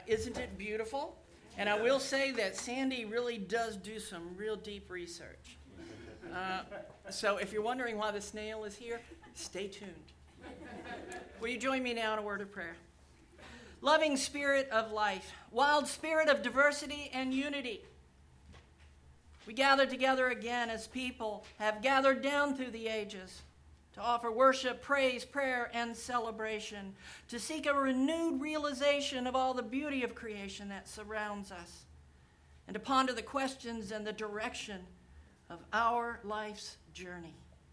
Isn't it beautiful? And I will say that Sandy really does do some real deep research. So if you're wondering why the snail is here, stay tuned. Will you join me now in a word of prayer? Loving Spirit of life, wild Spirit of diversity and unity, we gather together again as people have gathered down through the ages to offer worship, praise, prayer, and celebration, to seek a renewed realization of all the beauty of creation that surrounds us, and to ponder the questions and the direction of our life's journey.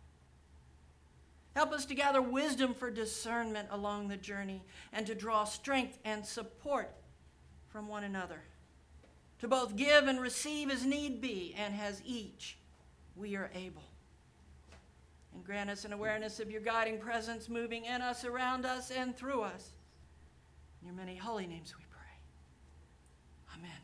Help us to gather wisdom for discernment along the journey and to draw strength and support from one another, to both give and receive as need be, and as each we are able. And grant us an awareness of your guiding presence moving in us, around us, and through us. In your many holy names we pray. Amen.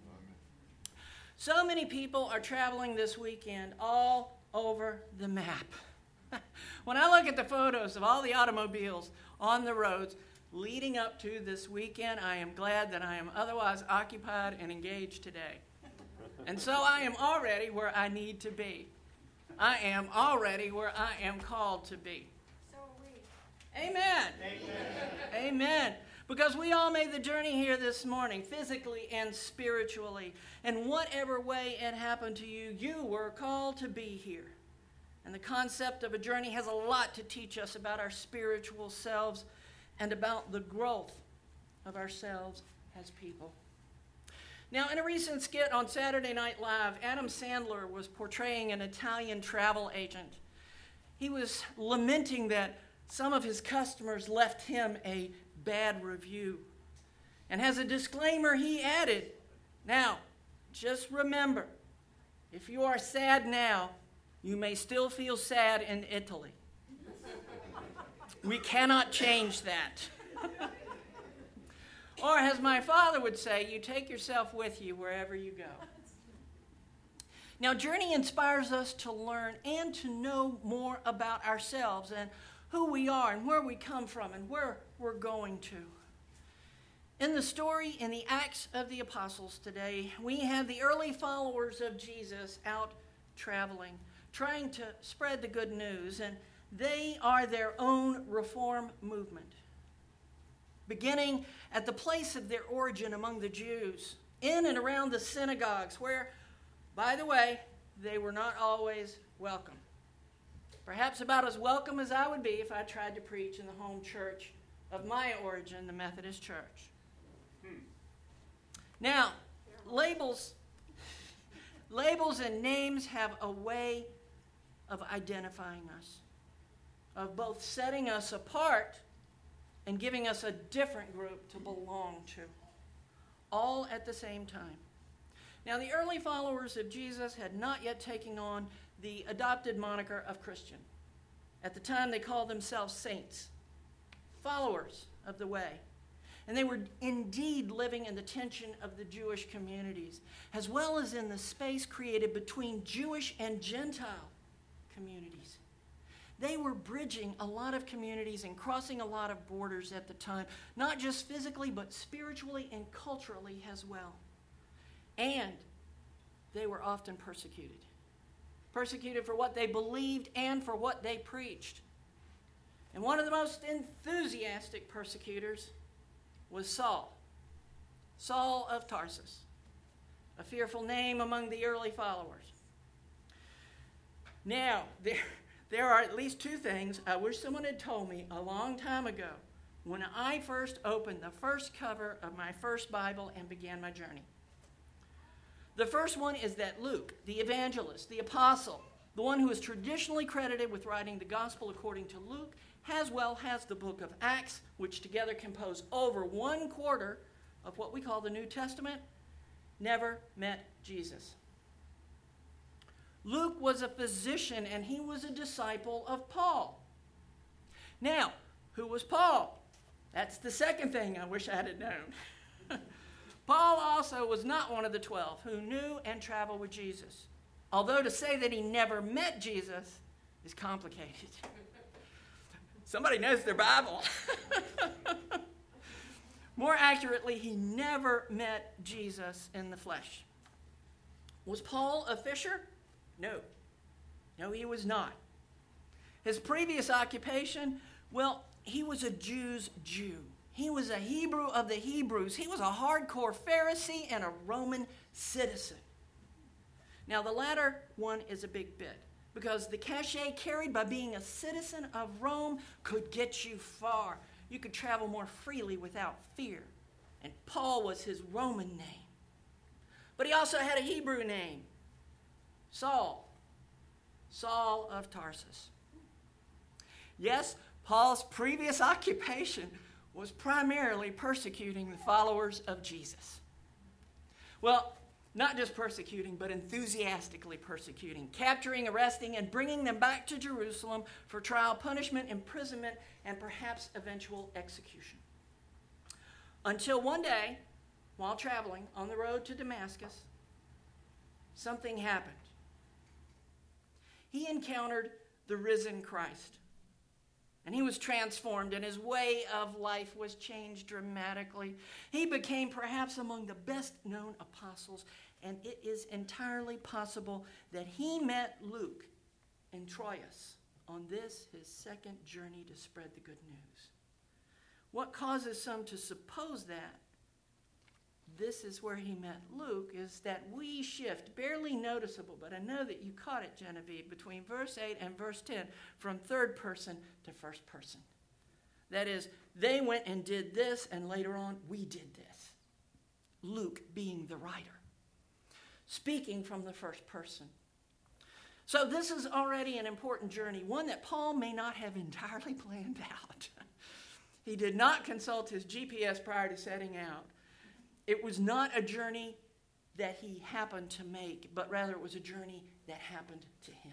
So many people are traveling this weekend all over the map. When I look at the photos of all the automobiles on the roads leading up to this weekend, I am glad that I am otherwise occupied and engaged today. And so I am already where I need to be. I am already where I am called to be. So are we. Amen. Amen. Amen. Because we all made the journey here this morning, physically and spiritually. And whatever way it happened to you, you were called to be here. And the concept of a journey has a lot to teach us about our spiritual selves and about the growth of ourselves as people. Now, in a recent skit on Saturday Night Live, Adam Sandler was portraying an Italian travel agent. He was lamenting that some of his customers left him a bad review. And as a disclaimer, he added, "Now, just remember, if you are sad now, you may still feel sad in Italy. We cannot change that." Or as my father would say, you take yourself with you wherever you go. Now, Journey inspires us to learn and to know more about ourselves and who we are and where we come from and where we're going to. In the story in the Acts of the Apostles today, we have the early followers of Jesus out traveling, trying to spread the good news, and they are their own reform movement. Beginning at the place of their origin among the Jews, in and around the synagogues, where, by the way, they were not always welcome. Perhaps about as welcome as I would be if I tried to preach in the home church of my origin, the Methodist Church. Now, labels and names have a way of identifying us, of both setting us apart and giving us a different group to belong to, all at the same time. Now, the early followers of Jesus had not yet taken on the adopted moniker of Christian. At the time, they called themselves saints, followers of the way. And they were indeed living in the tension of the Jewish communities, as well as in the space created between Jewish and Gentile communities. They were bridging a lot of communities and crossing a lot of borders at the time, not just physically, but spiritually and culturally as well. And they were often persecuted. Persecuted for what they believed and for what they preached. And one of the most enthusiastic persecutors was Saul. Saul of Tarsus, a fearful name among the early followers. Now, there are at least two things I wish someone had told me a long time ago when I first opened the first cover of my first Bible and began my journey. The first one is that Luke, the evangelist, the apostle, the one who is traditionally credited with writing the gospel according to Luke, as well as the book of Acts, which together compose over 1/4 of what we call the New Testament, never met Jesus. Luke was a physician, and he was a disciple of Paul. Now, who was Paul? That's the second thing I wish I had known. Paul also was not one of the 12 who knew and traveled with Jesus, although to say that he never met Jesus is complicated. Somebody knows their Bible. More accurately, he never met Jesus in the flesh. Was Paul a fisher? No. No, he was not. His previous occupation, well, he was a Jew's Jew. He was a Hebrew of the Hebrews. He was a hardcore Pharisee and a Roman citizen. Now, the latter one is a big bit, because the cachet carried by being a citizen of Rome could get you far. You could travel more freely without fear. And Paul was his Roman name. But he also had a Hebrew name, Saul. Saul of Tarsus. Yes, Paul's previous occupation was primarily persecuting the followers of Jesus. Well, not just persecuting, but enthusiastically persecuting, capturing, arresting, and bringing them back to Jerusalem for trial, punishment, imprisonment, and perhaps eventual execution. Until one day, while traveling on the road to Damascus, something happened. He encountered the risen Christ. And he was transformed, and his way of life was changed dramatically. He became perhaps among the best-known apostles, and it is entirely possible that he met Luke in Troas on this, his second journey to spread the good news. What causes some to suppose that this is where he met Luke is that wee shift, barely noticeable, but I know that you caught it, Genevieve, between verse 8 and verse 10, from third person to first person. That is, they went and did this, and later on, we did this. Luke being the writer, speaking from the first person. So this is already an important journey, one that Paul may not have entirely planned out. He did not consult his GPS prior to setting out. It was not a journey that he happened to make, but rather it was a journey that happened to him.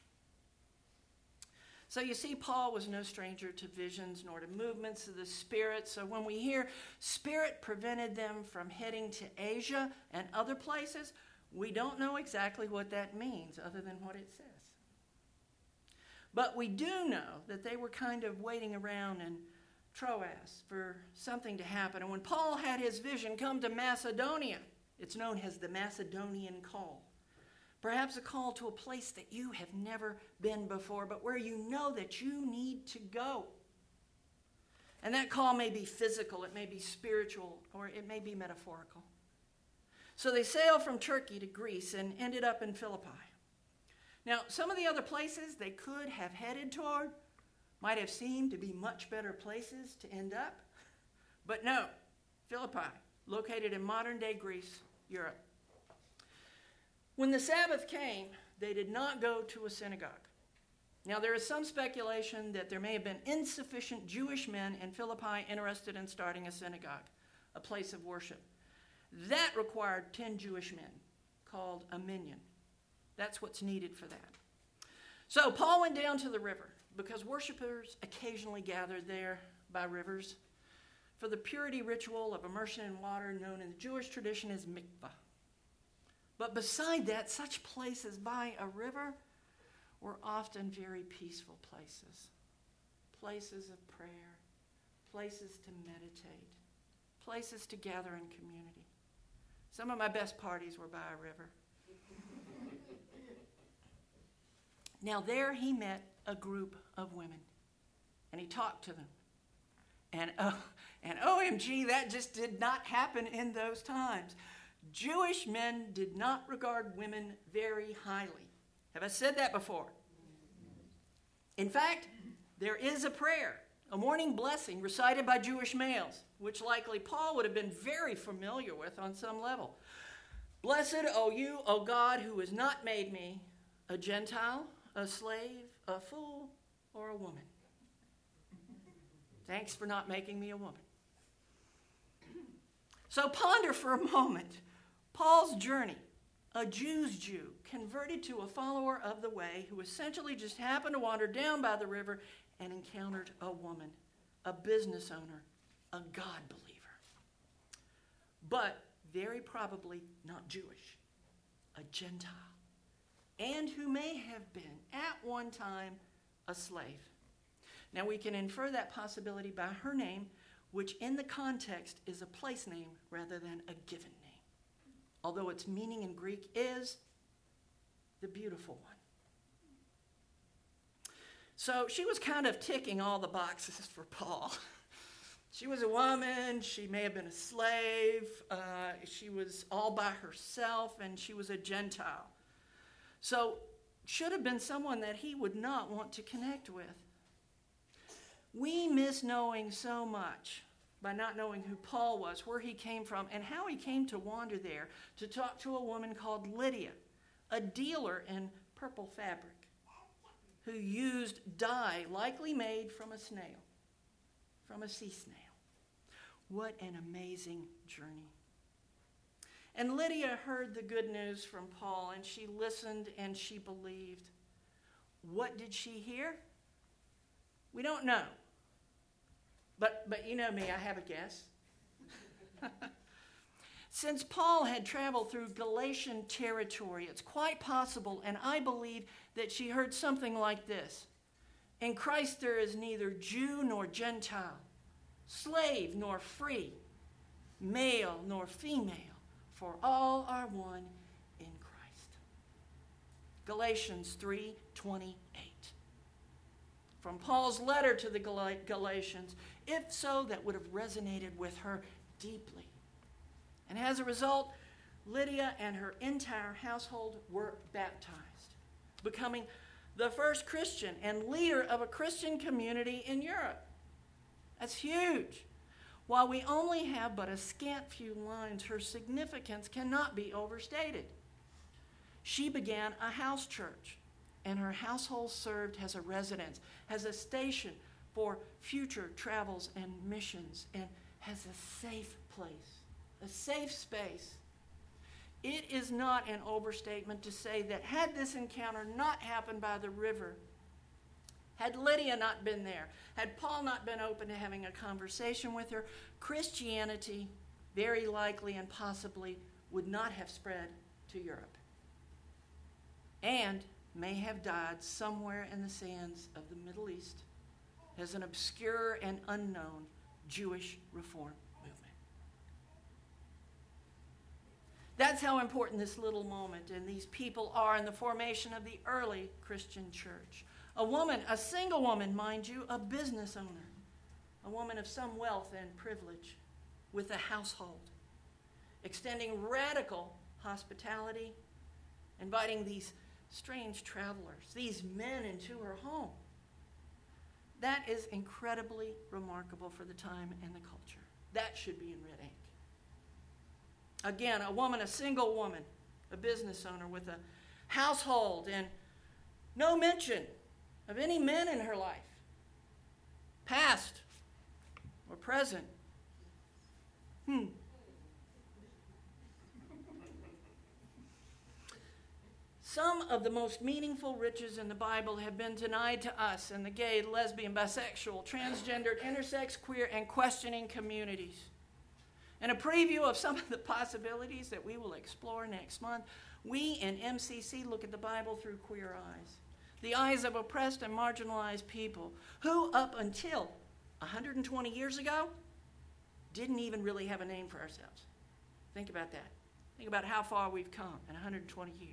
So you see, Paul was no stranger to visions nor to movements of the Spirit. So when we hear Spirit prevented them from heading to Asia and other places, we don't know exactly what that means other than what it says. But we do know that they were kind of waiting around in Troas for something to happen. And when Paul had his vision come to Macedonia, it's known as the Macedonian call. Perhaps a call to a place that you have never been before, but where you know that you need to go. And that call may be physical, it may be spiritual, or it may be metaphorical. So they sailed from Turkey to Greece and ended up in Philippi. Now, some of the other places they could have headed toward might have seemed to be much better places to end up. But no, Philippi, located in modern-day Greece, Europe. When the Sabbath came, they did not go to a synagogue. Now, there is some speculation that there may have been insufficient Jewish men in Philippi interested in starting a synagogue, a place of worship. That required 10 Jewish men, called a minyan. That's what's needed for that. So Paul went down to the river, because worshipers occasionally gathered there by rivers for the purity ritual of immersion in water known in the Jewish tradition as mikvah. But beside that, such places by a river were often very peaceful places. Places of prayer, places to meditate, places to gather in community. Some of my best parties were by a river. Now there he met a group of women, and he talked to them. And OMG, that just did not happen in those times. Jewish men did not regard women very highly. Have I said that before? In fact, there is a prayer, a morning blessing recited by Jewish males, which likely Paul would have been very familiar with on some level. Blessed, O you, O God, who has not made me a Gentile, a slave, a fool, or a woman. Thanks for not making me a woman. So ponder for a moment Paul's journey, a Jew's Jew, converted to a follower of the way who essentially just happened to wander down by the river and encountered a woman, a business owner, a God believer. But very probably not Jewish, a Gentile, and who may have been at one time a slave. Now we can infer that possibility by her name, which in the context is a place name rather than a given name, although its meaning in Greek is the beautiful one. So she was kind of ticking all the boxes for Paul. She was a woman, she may have been a slave, she was all by herself, and she was a Gentile. So should have been someone that he would not want to connect with. We miss knowing so much by not knowing who Paul was, where he came from, and how he came to wander there to talk to a woman called Lydia, a dealer in purple fabric, who used dye likely made from a snail, from a sea snail. What an amazing journey. And Lydia heard the good news from Paul, and she listened and she believed. What did she hear? We don't know. But you know me, I have a guess. Since Paul had traveled through Galatian territory, it's quite possible, and I believe, that she heard something like this. In Christ there is neither Jew nor Gentile, slave nor free, male nor female, for all are one in Christ. Galatians 3:28. From Paul's letter to the Galatians, if so, that would have resonated with her deeply. And as a result, Lydia and her entire household were baptized, becoming the first Christian and leader of a Christian community in Europe. That's huge. While we only have but a scant few lines, her significance cannot be overstated. She began a house church, and her household served as a residence, as a station for future travels and missions, and as a safe place, a safe space. It is not an overstatement to say that had this encounter not happened by the river, had Lydia not been there, had Paul not been open to having a conversation with her, Christianity very likely and possibly would not have spread to Europe, and may have died somewhere in the sands of the Middle East as an obscure and unknown Jewish reform movement. That's how important this little moment and these people are in the formation of the early Christian church. A woman, a single woman, mind you, a business owner, a woman of some wealth and privilege, with a household, extending radical hospitality, inviting these strange travelers, these men, into her home. That is incredibly remarkable for the time and the culture. That should be in red ink. Again, a woman, a single woman, a business owner with a household, and no mention of any men in her life, past or present. Some of the most meaningful riches in the Bible have been denied to us in the gay, lesbian, bisexual, transgendered, intersex, queer, and questioning communities. And a preview of some of the possibilities that we will explore next month, we in MCC look at the Bible through queer eyes, the eyes of oppressed and marginalized people who, up until 120 years ago, didn't even really have a name for ourselves. Think about that. Think about how far we've come in 120 years.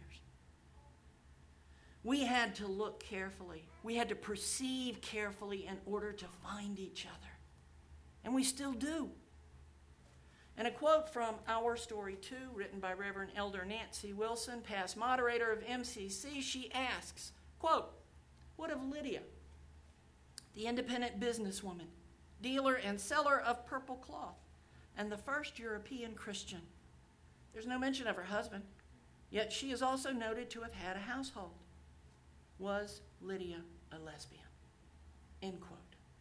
We had to look carefully. We had to perceive carefully in order to find each other. And we still do. And a quote from Our Story 2, written by Reverend Elder Nancy Wilson, past moderator of MCC, she asks, quote, what of Lydia, the independent businesswoman, dealer and seller of purple cloth, and the first European Christian? There's no mention of her husband, yet she is also noted to have had a household. Was Lydia a lesbian? End quote.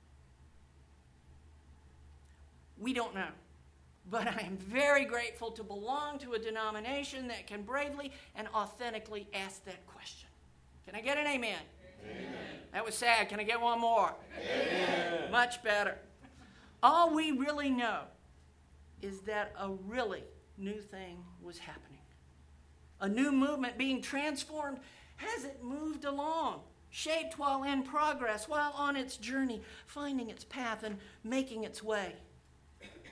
We don't know, but I am very grateful to belong to a denomination that can bravely and authentically ask that question. Can I get an amen? Amen. That was sad. Can I get one more? Amen. Much better. All we really know is that a really new thing was happening. A new movement being transformed as it moved along, shaped while in progress, while on its journey, finding its path and making its way.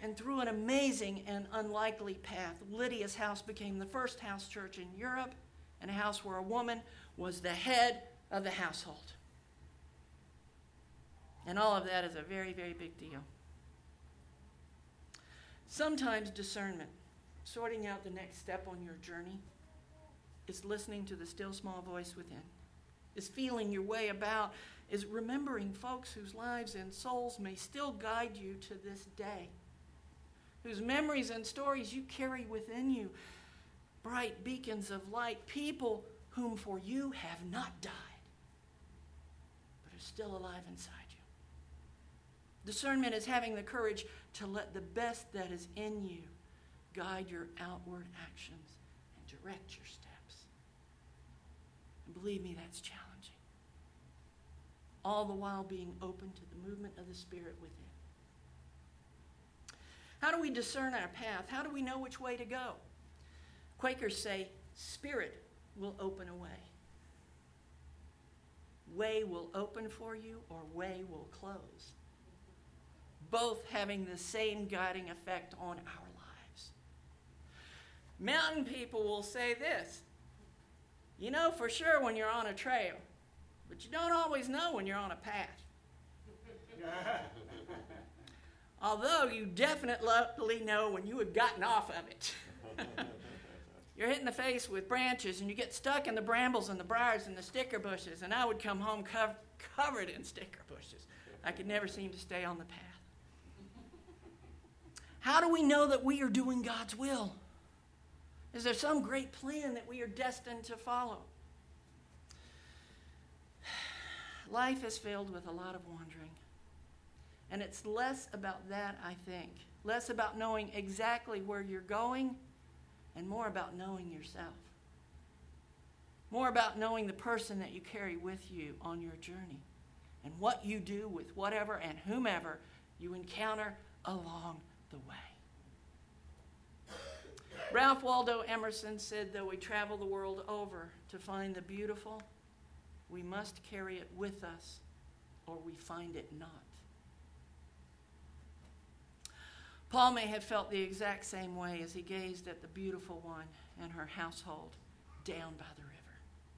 And through an amazing and unlikely path, Lydia's house became the first house church in Europe, and a house where a woman was the head of the household. And all of that is a very, very big deal. Sometimes discernment, sorting out the next step on your journey, is listening to the still small voice within, is feeling your way about, is remembering folks whose lives and souls may still guide you to this day, whose memories and stories you carry within you, bright beacons of light, people whom for you have not died, but are still alive inside you. Discernment is having the courage to let the best that is in you guide your outward actions and direct your steps. And believe me, that's challenging. All the while being open to the movement of the Spirit within. How do we discern our path? How do we know which way to go? Quakers say, Spirit will open a way. Way will open for you, or way will close. Both having the same guiding effect on our lives. Mountain people will say this, you know for sure when you're on a trail, but you don't always know when you're on a path. Although you definitely know when you had gotten off of it. You're hit in the face with branches and you get stuck in the brambles and the briars and the sticker bushes, and I would come home covered in sticker bushes. I could never seem to stay on the path. How do we know that we are doing God's will? Is there some great plan that we are destined to follow? Life is filled with a lot of wandering. And it's less about that, I think. Less about knowing exactly where you're going and more about knowing yourself. More about knowing the person that you carry with you on your journey and what you do with whatever and whomever you encounter along the way. Ralph Waldo Emerson said, though we travel the world over to find the beautiful, we must carry it with us or we find it not. Paul may have felt the exact same way as he gazed at the beautiful one and her household down by the river.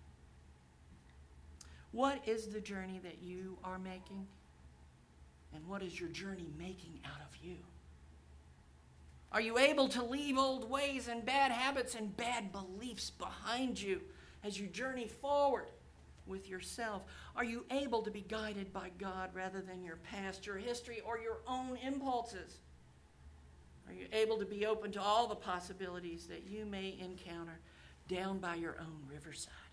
What is the journey that you are making? And what is your journey making out of you? Are you able to leave old ways and bad habits and bad beliefs behind you as you journey forward with yourself? Are you able to be guided by God rather than your past, your history, or your own impulses? Are you able to be open to all the possibilities that you may encounter down by your own riverside?